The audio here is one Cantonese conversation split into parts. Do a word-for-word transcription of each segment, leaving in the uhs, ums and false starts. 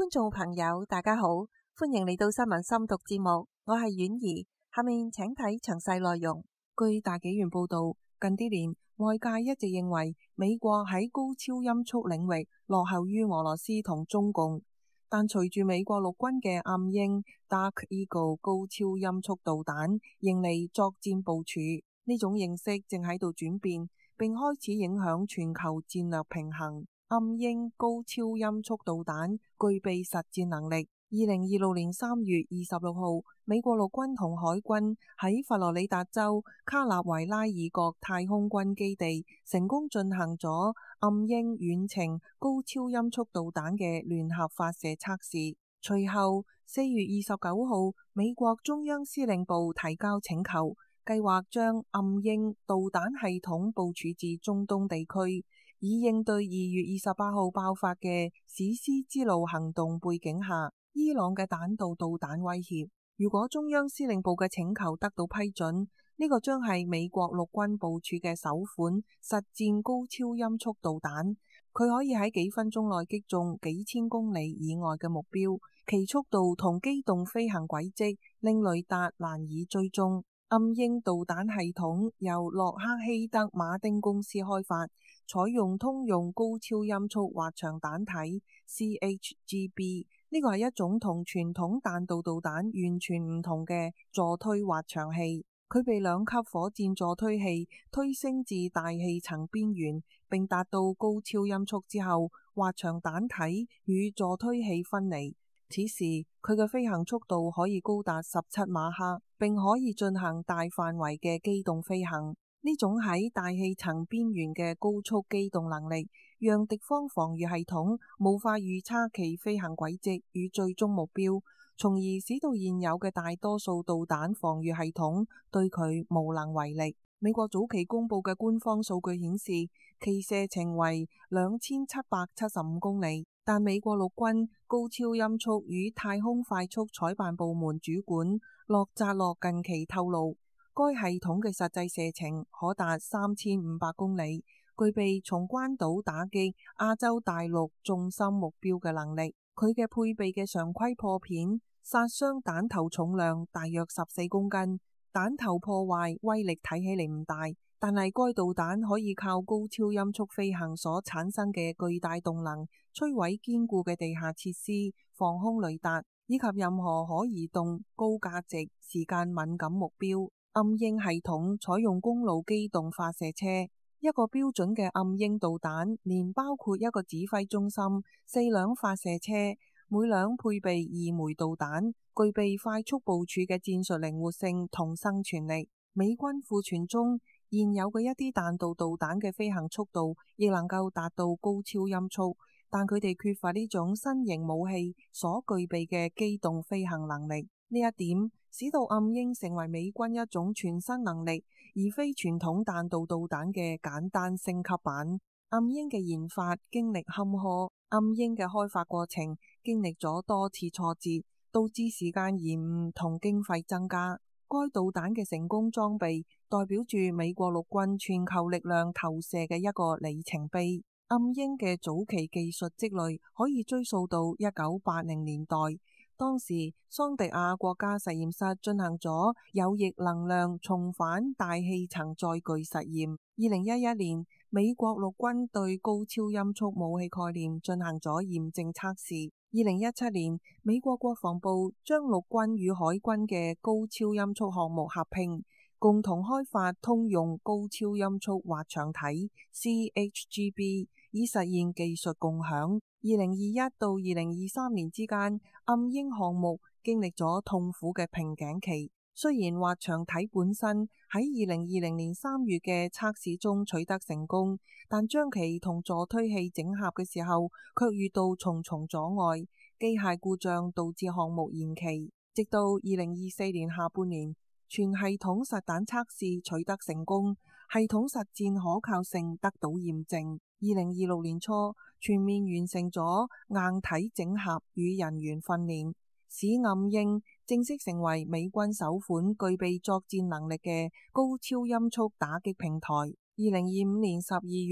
觀眾朋友大家好，歡迎嚟到新聞深讀節目，我係婉兒，下面請睇詳細內容。據大紀元報道，近啲年外界一直認為美國喺高超音速領域落後於俄羅斯同中共，但隨住美國陸軍嘅暗鷹 Dark Eagle 高超音速導彈迎嚟作戰部署，呢種認識正喺度轉變，並開始影響全球戰略平衡。暗鷹高超音速導彈具備實戰能力。二零二六年三月二十六號，美國陸軍同海軍喺佛羅里達州卡納維拉爾角太空軍基地成功進行咗暗鷹遠程高超音速導彈嘅聯合發射測試。隨後，四月二十九號，美國中央司令部提交請求，計劃將暗鷹導彈系統部署至中東地區，以應對二月二十八號爆發嘅史詩之路行動背景下伊朗嘅彈道導彈威脅。如果中央司令部嘅請求得到批准，呢、這個將係美國陸軍部署嘅首款實戰高超音速導彈，佢可以喺幾分鐘內擊中幾千公里以外嘅目標，其速度同機動飛行軌跡令雷達難以追蹤。暗鷹導彈系統由洛克希德馬丁公司開發，採用通用高超音速滑翔彈體 C H G B， 呢個係一種同傳統彈道導彈完全唔同嘅助推滑翔器。佢被兩級火箭助推器推升至大氣層邊緣，並達到高超音速之後，滑翔彈體與助推器分離。此時佢嘅飛行速度可以高達十七馬赫，並可以進行大範圍嘅機動飛行。呢種喺大氣層邊緣嘅高速機動能力，讓敵方防禦系統無法預測其飛行軌跡與最終目標，從而使到現有嘅大多數導彈防禦系統對佢無能為力。美國早期公布嘅官方數據顯示，其射程為兩千七百七十五公里。但美國陸軍高超音速與太空快速採辦部門主管洛扎洛近期透露，該系統嘅實際射程可達三千五百公里，具備從關島打擊亞洲大陸重心目標嘅能力。佢嘅配備嘅常規破片殺傷彈頭重量大約十四公斤，彈頭破壞威力睇起嚟唔大，但係該導彈可以靠高超音速飛行所產生嘅巨大動能，摧毀堅固嘅地下設施、防空雷達以及任何可移動、高價值、時間敏感目標。暗鷹系統採用公路機動發射車，一個標準嘅暗鷹導彈連包括一個指揮中心、四輛發射車，每輛配備二枚導彈，具備快速部署嘅戰術靈活性同生存力。美軍庫存中現有嘅一啲彈道導彈嘅飛行速度亦能夠達到高超音速，但佢哋缺乏呢種新型武器所具備嘅機動飛行能力。呢一點使到暗鷹成為美軍一種全新能力，而非傳統彈道導彈嘅簡單升級版。暗鷹嘅研發經歷坎坷，暗鷹嘅開發過程經歷咗多次挫折，導致時間延誤同經費增加。該導彈嘅成功裝備代表住美國陸軍全球力量投射嘅一個里程碑。暗鷹嘅早期技術積累可以追溯到一九八零年代，當時桑迪亞國家實驗室進行咗有翼能量重返大氣層載具實驗。二零一一年，美國陸軍對高超音速武器概念進行咗驗證測試。二零一七年，美國國防部將陸軍與海軍嘅高超音速項目合併，共同開發通用高超音速滑翔體 C H G B， 以實現技術共享。二零二一到二零二三年之間，暗鷹項目經歷咗痛苦嘅瓶頸期。雖然滑翔體本身喺二零二零年三月嘅測試中取得成功，但將其同助推器整合嘅時候，卻遇到重重阻礙，機械故障導致項目延期。直到二零二四年下半年，全系統實彈測試取得成功，系統實戰可靠性得到驗證。二零二六年初，全面完成咗硬體整合與人員訓練，使暗鷹正式成為美軍首款具備作戰能力嘅高超音速打擊平台。二零二五年十二月，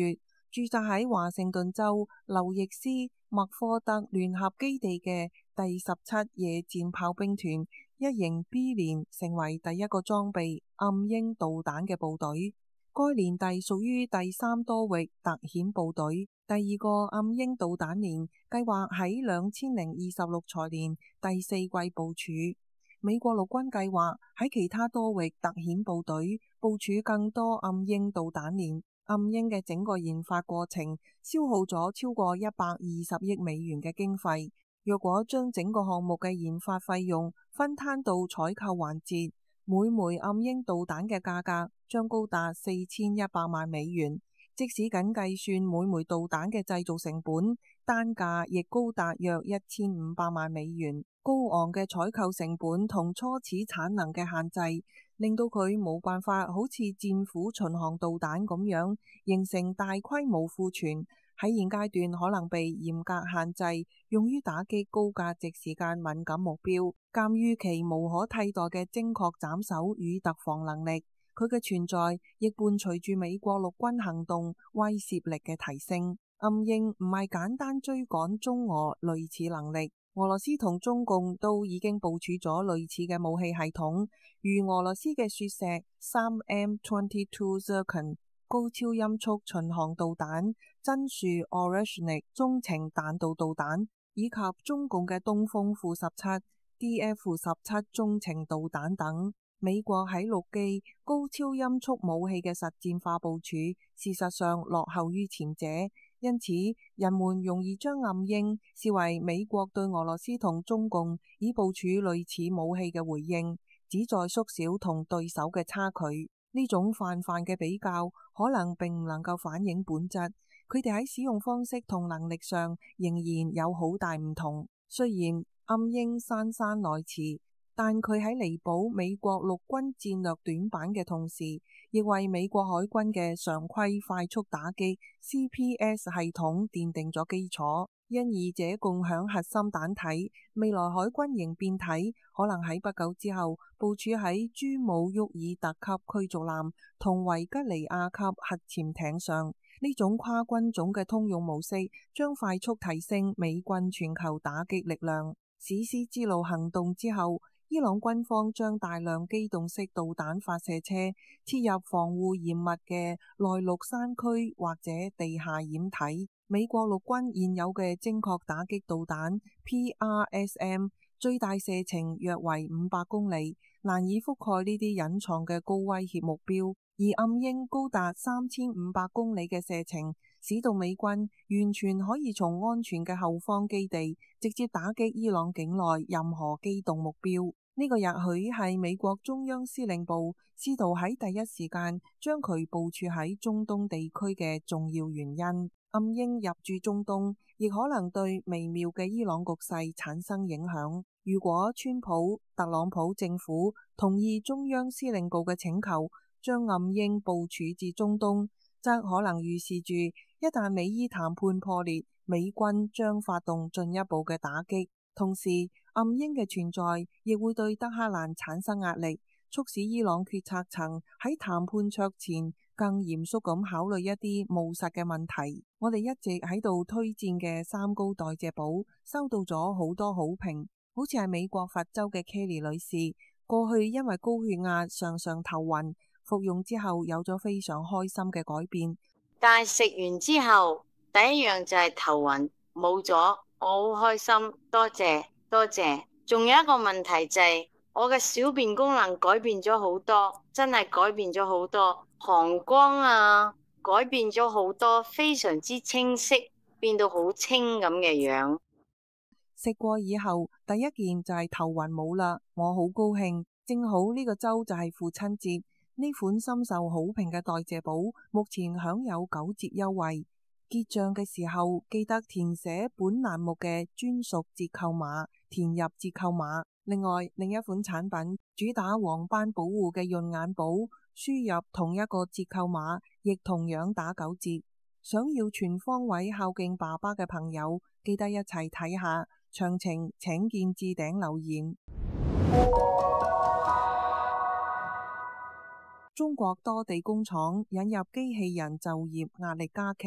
駐紮喺華盛頓州劉易斯麥科德聯合基地嘅第十七野戰炮兵團一營 B 連成為第一個裝備暗鷹導彈嘅部隊。該連隊屬於第三多域特遣部隊。第二個暗鷹導彈連計劃喺兩千零二十六財年第四季部署。美國陸軍計劃喺其他多域特遣部隊部署更多暗鷹導彈連。暗鷹嘅整個研發過程消耗咗超過一百二十億美元嘅經費。若果將整個項目嘅研發費用分攤到採購環節，每枚暗鷹導彈嘅價格將高達四千一百萬美元。即使僅計算每枚導彈嘅製造成本，單價亦高達約一千五百萬美元。高昂嘅採購成本同初始產能嘅限制，令到佢冇辦法好似戰斧巡航導彈咁樣形成大規模庫存。喺現階段可能被嚴格限制，用於打擊高價值時間敏感目標。鑑於其無可替代嘅精確斬首與突防能力，佢嘅存在亦伴隨住美國陸軍行動威懾力嘅提升。暗鷹唔係簡單追趕中俄類似能力，俄羅斯同中共都已經部署咗類似嘅武器系統，如俄羅斯嘅雪石三 M 二十二 Zircon 高超音速巡航導彈、真樹 Oreshnik 中程彈道導彈，以及中共嘅東風負十七、D F 十七中程導彈等。美國喺陸基高超音速武器嘅實戰化部署，事實上落後於前者，因此人們容易將暗鷹視為美國對俄羅斯同中共以部署類似武器嘅回應，旨在縮小同對手嘅差距。呢種泛泛嘅比較可能並唔能夠反映本質，佢哋喺使用方式同能力上仍然有好大唔同。雖然暗鷹姍姍來遲，但佢喺彌補美國陸軍戰略短板嘅同時，亦為美國海軍嘅常規快速打擊 C P S 系統奠定咗基礎。因二者共享核心彈體，未來海軍型變體可能喺不久之後部署喺朱姆沃爾特級驅逐艦同維吉尼亞級核潛艇上。呢種跨軍種嘅通用模式將快速提升美軍全球打擊力量。史詩之路行動之後，伊朗軍方將大量機動式導彈發射車切入防護嚴密嘅內陸山區或者地下掩體。美國陸軍現有嘅精確打擊導彈 P R S M 最大射程約為五百公里，難以覆蓋呢啲隱藏嘅高威脅目標，而暗鷹高達三千五百公里嘅射程，使到美軍完全可以從安全嘅後方基地直接打擊伊朗境內任何機動目標。呢個或許係美國中央司令部試圖喺第一時間將佢部署喺中東地區嘅重要原因。暗鷹入駐中東，亦可能對微妙嘅伊朗局勢產生影響。如果川普、特朗普政府同意中央司令部嘅請求，將暗鷹部署至中東，則可能預示住一旦美伊談判破裂，美軍將發動進一步嘅打擊。同時，暗鷹嘅存在亦會對德黑蘭產生壓力，促使伊朗決策層喺談判桌前更嚴肅咁考慮一啲務實嘅問題。我哋一直喺度推薦嘅三高代謝寶收到咗好多好評，好似係美國佛州嘅 Kelly 女士，過去因為高血壓常常頭暈，服用之後有咗非常開心嘅改變。 但係食完之後，第一樣就係頭暈冇咗，我好開心，多謝多謝。仲有一個問題就係、是、我嘅小便功能改變咗好多，真係改變咗好多，膀胱啊改變咗好多，非常之清晰，變到好清咁嘅樣。 食過以後，第一件就係頭暈冇啦，我好高興。正好呢個週就係父親節，呢款深受好評嘅代謝寶目前享有九折優惠。結賬嘅時候記得填寫本欄目嘅專屬折扣碼，填入折扣碼。另外，另一款產品主打黃斑保護嘅潤眼寶，輸入同一個折扣碼，亦同樣打九折。想要全方位孝敬爸爸嘅朋友，記得一齊睇下，詳情請見置頂留言。中國多地工廠引入機器人就業壓力加劇。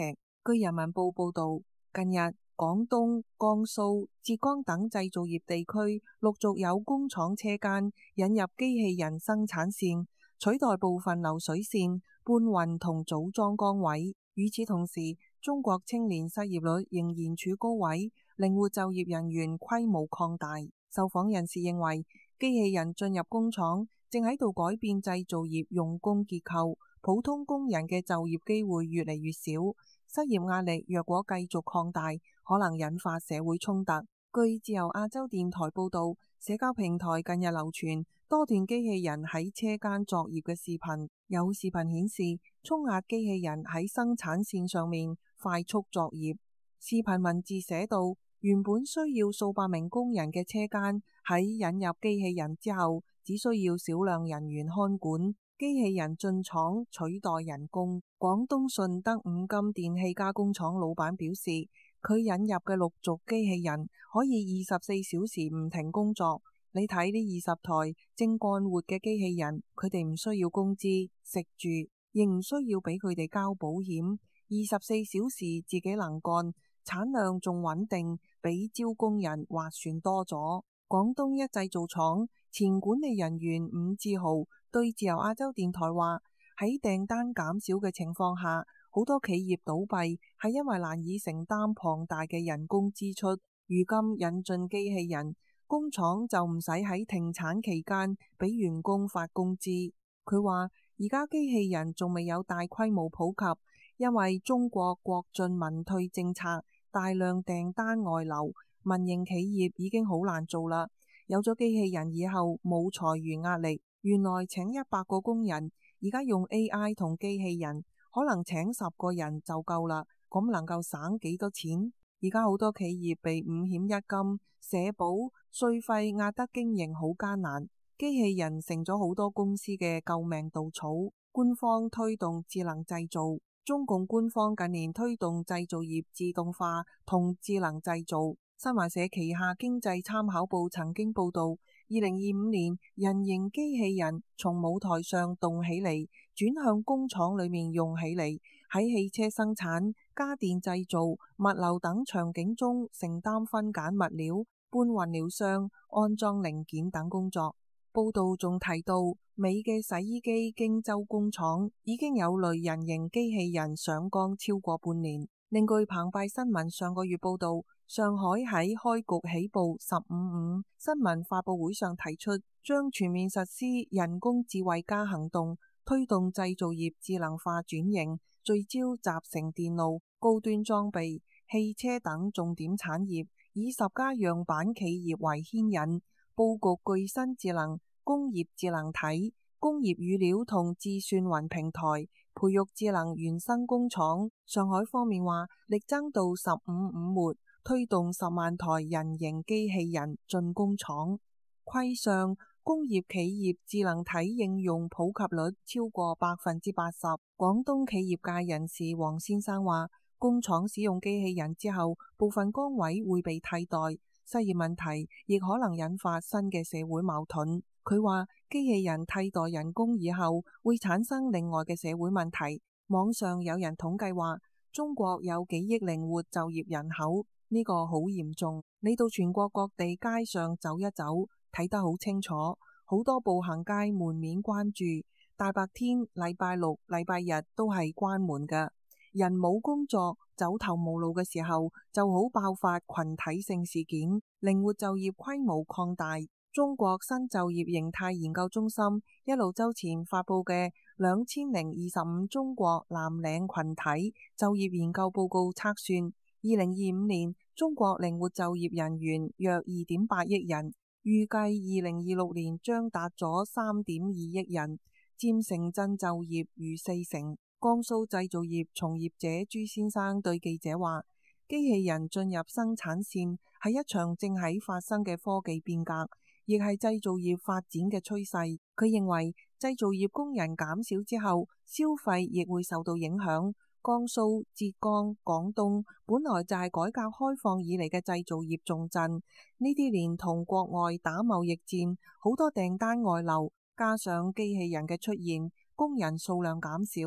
據人民報報導，近日廣東、江蘇、浙江等製造業地區陸續有工廠車間引入機器人生產線，取代部分流水線、搬運同組裝崗位。與此同時，中國青年失業率仍然處高位，靈活就業人員規模擴大。受訪人士認為，機器人進入工廠正喺度改變製造業用工結構，普通工人嘅就業機會越嚟越少。失業壓力若果繼續擴大，可能引發社會衝突。據自由亞洲電台報導，社交平台近日流傳多段機器人喺車間作業嘅視頻，有視頻顯示衝壓機器人喺生產線上面快速作業。視頻文字寫道：原本需要數百名工人嘅車間喺引入機器人之後，只需要少量人員看管。機器人進廠取代人工。廣東順德五金電器加工廠老闆表示，佢引入嘅陸續機器人可以二十四小時唔停工作。你睇呢二十台正幹活嘅機器人，佢哋唔需要工資、食住，亦唔需要俾佢哋交保險，二十四小時自己能幹，產量仲穩定，比招工人划算多咗。廣東一製造廠前管理人員伍志豪對自由亞洲電台話：喺訂單減少嘅情況下，好多企業倒閉係因為難以承擔龐大嘅人工支出。如今引進機器人，工廠就唔使喺停產期間俾員工發工資。佢話而家機器人仲未有大規模普及，因為中國國進民退政策，大量訂單外流，民營企業已經好難做啦。有咗機器人以後冇裁員壓力，原來請一百個工人，而家用 A I 同機器人可能請十個人就夠啦。咁能夠省幾多錢？而家好多企業被五險一金、社保、稅費壓得經營好艱難，機器人成咗好多公司嘅救命稻草。官方推動智能製造，中共官方近年推動製造業自動化同智能製造。新華社旗下經濟參考報曾經報道，二零二五年人形機器人從舞台上動起嚟，轉向工廠裏面用起嚟，喺汽車生產、家電製造、物流等場景中承擔分揀物料、搬運料箱、安裝零件等工作。報道仲提到，美嘅洗衣機荊州工廠已經有類人形機器人上崗超過半年。另據澎湃新聞上個月報道，上海喺開局起步十五五新聞發佈會上提出，將全面實施人工智慧加行動，推動製造業智能化轉型，聚焦集成電路、高端裝備、汽車等重點產業，以十家樣板企業為牽引，佈局具新智能、工業智能體、工業語料同智算雲平台，培育智能原生工廠。上海方面話，力爭到十五五末，推動十萬台人形機器人進工廠。規上，工業企業智能體應用普及率超過百分之八十。廣東企業界人士黃先生話，工廠使用機器人之後，部分崗位會被替代，失業問題亦可能引發新嘅社會矛盾。佢話機器人替代人工以後，會產生另外嘅社會問題。網上有人統計話，中國有幾億靈活就業人口，呢個好嚴重。你到全國各地街上走一走，睇得好清楚，好多步行街門面關住，大白天、禮拜六、禮拜日都係關門㗎。人冇工作、走投無路嘅時候，就好爆發群體性事件，靈活就業規模擴大。中國新就業形態研究中心一路週前發佈嘅兩千零二十五中國藍領群體就業研究報告測算，二零二五年中國靈活就業人員約二點八億人，預計二零二六年將達咗三點二億人，佔城鎮就業逾四成。江蘇製造業從業者朱先生對記者話，機器人進入生產線係一場正喺發生嘅科技變革，亦係製造業發展嘅趨勢。佢認為製造業工人減少之後，消費亦會受到影響。江蘇、浙江、廣東本來就係改革開放以嚟嘅製造業重鎮，呢啲年同國外打貿易戰，好多訂單外流，加上機器人嘅出現，工人數量減少，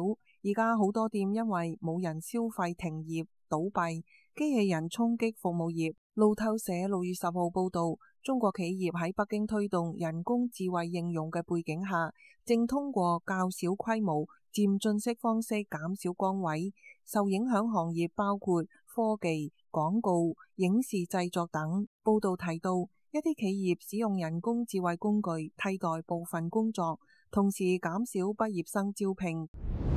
而家好多店因為冇人消費停業倒閉，機器人衝擊服務業。路透社六月十號報道，中國企業喺北京推動人工智慧應用嘅背景下，正通過較小規模漸進式方式減少崗位。受影響行業包括科技、廣告、影視製作等。報道提到，一啲企業使用人工智慧工具替代部分工作，同時減少畢業生招聘。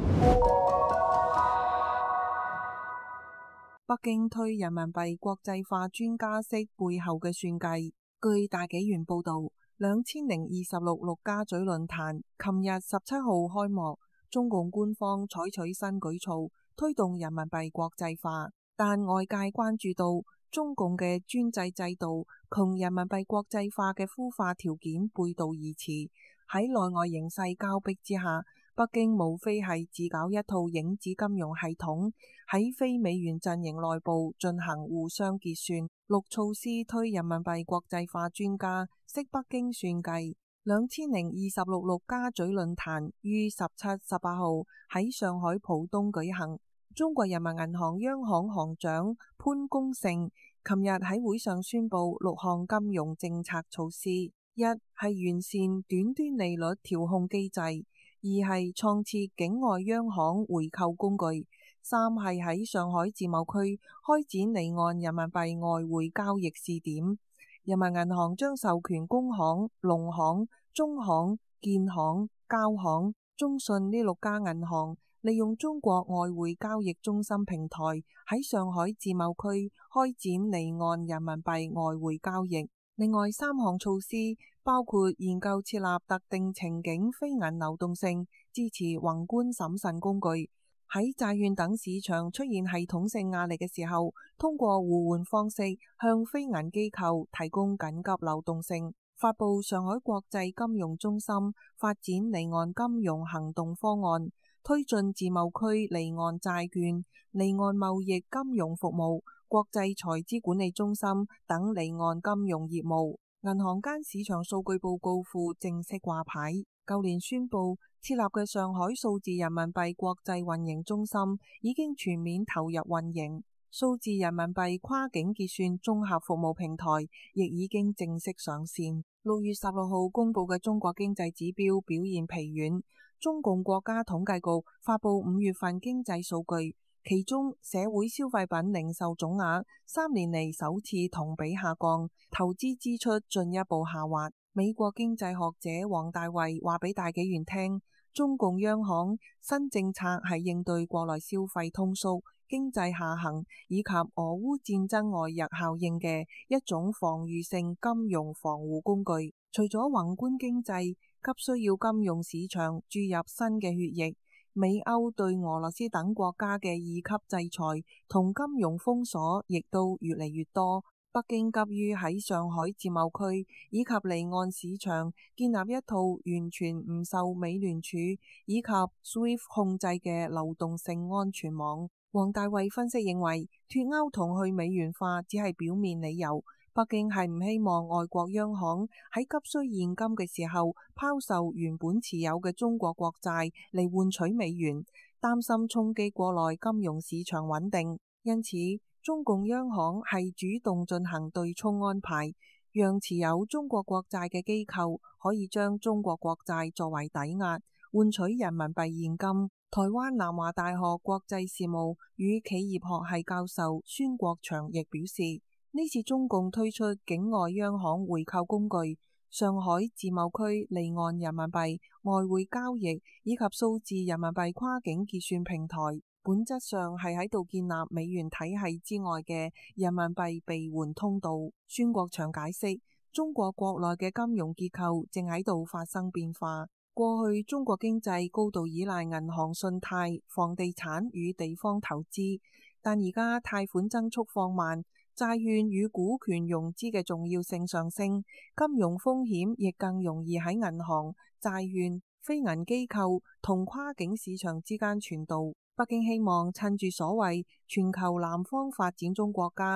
北京推人民幣國際化專家式背後嘅算計。據大紀元報道，兩千零二十六陸家嘴論壇琴日十七號開幕，中共官方採取新舉措，推動人民幣國際化，但外界關注到中共嘅專制制度同人民幣國際化嘅孵化條件背道而馳。喺內外形勢交迫之下，北京無非係自搞一套影子金融系統，喺非美元陣營內部進行互相結算。六措施推人民幣國際化專家識北京算計。兩千零二十六陸家嘴論壇於十七、十八號喺上海浦東舉行。中國人民銀行央行行長潘功勝琴日喺會上宣布六項金融政策措施：一係完善短端利率調控機制；二係創設境外央行回購工具；三係喺上海自貿區開展離岸人民幣外匯交易試點。人民銀行將授權工行、農行、中行、建行、交行、中信呢六家銀行，利用中國外匯交易中心平台喺上海自貿區開展離岸人民幣外匯交易。另外三項措施包括研究設立特定情景非銀流動性支持宏觀審慎工具，喺債券等市場出現系統性壓力嘅時候，通過互換方式向非銀機構提供緊急流動性。發布上海國際金融中心發展離岸金融行動方案，推進自貿區離岸債券、離岸貿易金融服務、國際財資管理中心等離岸金融業務。銀行間市場數據報告庫正式掛牌。舊年宣布設立嘅上海數字人民幣國際運營中心已經全面投入運營，數字人民幣跨境結算綜合服務平台亦已經正式上線。六月十六號公布嘅中國經濟指標表現疲軟。中共國家統計局發布五月份經濟數據，其中社會消費品零售總額三年嚟首次同比下降，投資支出進一步下滑。美國經濟學者王大衛話俾大紀元聽，中共央行新政策係應對國內消費通縮、經濟下行以及俄烏戰爭外溢效應嘅一種防禦性金融防護工具。除咗宏觀經濟急需要金融市場注入新嘅血液，美歐對俄羅斯等國家嘅二級制裁同金融封鎖亦都越嚟越多。北京急於喺上海自貿區以及離岸市場建立一套完全唔受美聯儲以及 SWIFT 控制嘅流動性安全網。王大衛分析認為，脫歐同去美元化只係表面理由。北京係唔希望外國央行喺急需現金嘅時候拋售原本持有嘅中國國債嚟換取美元，擔心衝擊國內金融市場穩定。因此，中共央行係主動進行對沖安排，讓持有中國國債嘅機構可以將中國國債作為抵押，換取人民幣現金。台灣南華大學國際事務與企業學系教授孫國祥亦表示，呢次中共推出境外央行回購工具、上海自貿區離岸人民幣外匯交易以及數字人民幣跨境結算平台，本質上係喺度建立美元體系之外嘅人民幣備換通道。孫國祥解釋，中國國內嘅金融結構正喺度發生變化。過去中國經濟高度依賴銀行信貸、房地產與地方投資，但而家貸款增速放慢，債券與股權融資嘅重要性上升，金融風險亦更容易喺銀行、債券、非銀機構同跨境市場之間傳導。北京希望趁住所謂全球南方發展中國家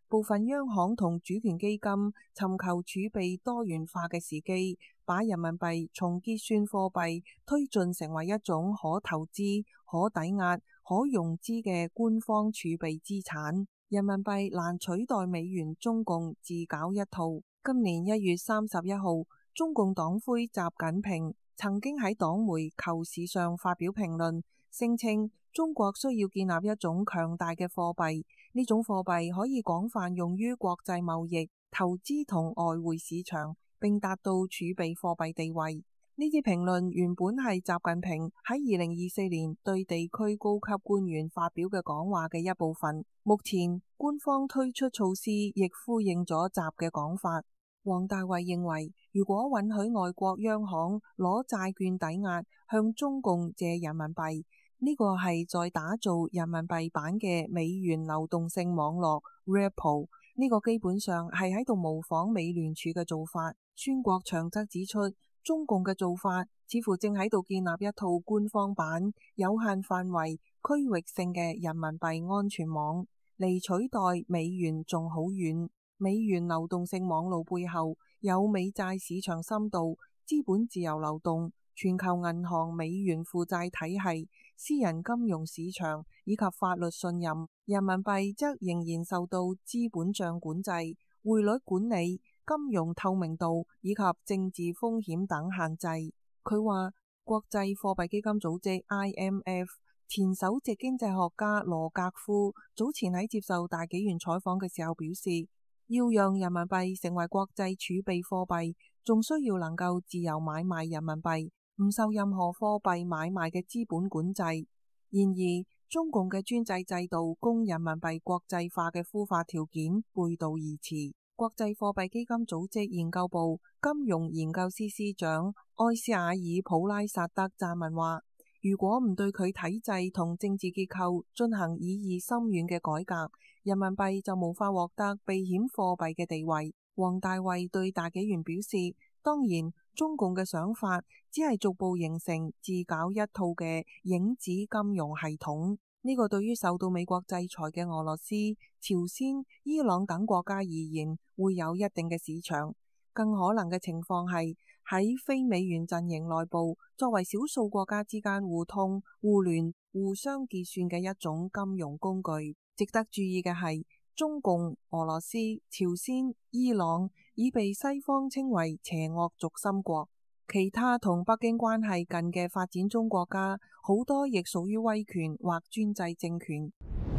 部分央行同主權基金尋求儲備多元化嘅時機，把人民幣從結算貨幣推進成為一種可投資、可抵押、可融資嘅官方儲備資產。人民幣難取代美元，中共自搞一套。今年一月三十一號，中共黨魁習近平曾經喺黨媒求是上發表評論，聲稱中國需要建立一種強大嘅貨幣，呢種貨幣可以廣泛用於國際貿易、投資同外匯市場，並達到儲備貨幣地位。呢啲評論原本係習近平喺二零二四年對地區高級官員發表嘅講話嘅一部分。目前官方推出措施亦呼應咗習嘅講法。王大衛認為，如果允許外國央行攞債券抵押向中共借人民幣，呢個係在打造人民幣版嘅美元流動性網絡 Ripple， 呢個基本上係喺度模仿美聯儲嘅做法。孫國祥則指出，中共嘅做法似乎正喺度建立一套官方版、有限範圍、區域性嘅人民幣安全網，離取代美元仲好遠。美元流動性網路背後有美債市場深度、資本自由流動、全球銀行美元負債體系、私人金融市場以及法律信任。人民幣則仍然受到資本帳管制、匯率管理、金融透明度以及政治風險等限制。佢話，國際貨幣基金組織 I M F 前首席經濟學家羅格夫早前喺接受大紀元採訪嘅時候表示，要讓人民幣成為國際儲備貨幣，仲需要能夠自由買賣人民幣，唔受任何貨幣買賣嘅資本管制。然而，中共嘅專制制度供人民幣國際化嘅孵化條件背道而馳。國際貨幣基金組織研究部金融研究司司長埃斯亞爾普拉薩德撰文話，如果唔對佢體制同政治結構進行意義深遠嘅改革，人民幣就無法獲得避險貨幣嘅地位。王大衛對大紀元表示，當然，中共嘅想法只係逐步形成自搞一套嘅影子金融系統。呢個對於受到美國制裁嘅俄羅斯、朝鮮、伊朗等國家而言，會有一定嘅市場。更可能嘅情況係喺非美元陣營內部，作為少數國家之間互通、互聯、互相結算嘅一種金融工具。值得注意嘅係，中共、俄羅斯、朝鮮、伊朗已被西方稱為邪惡軸心國。其他同北京關係近嘅發展中國家，好多亦屬於威權或專制政權。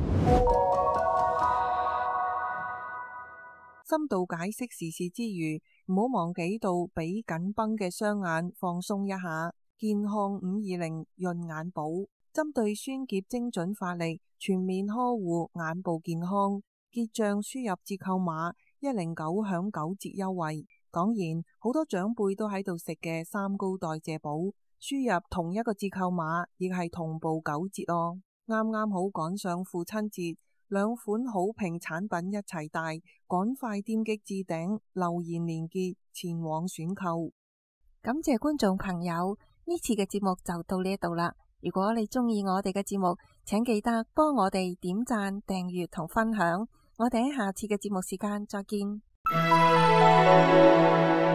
深度解釋時事之餘，唔好忘記到俾緊繃嘅雙眼放鬆一下。健康五二零潤眼寶，針對酸澀精準發力，全面呵護眼部健康。結賬輸入折扣碼一零九享九折優惠。當然，好多長輩都喺度食嘅三高代謝寶，輸入同一個折扣碼，亦係同步九折哦。啱啱好趕上父親節，兩款好評產品一齊帶，趕快點擊置頂留言連結前往選購。感謝觀眾朋友，呢次嘅節目就到呢度啦。如果你鍾意我哋嘅節目，請記得幫我哋點讚、訂閱同分享。我哋喺下次嘅節目時間再見。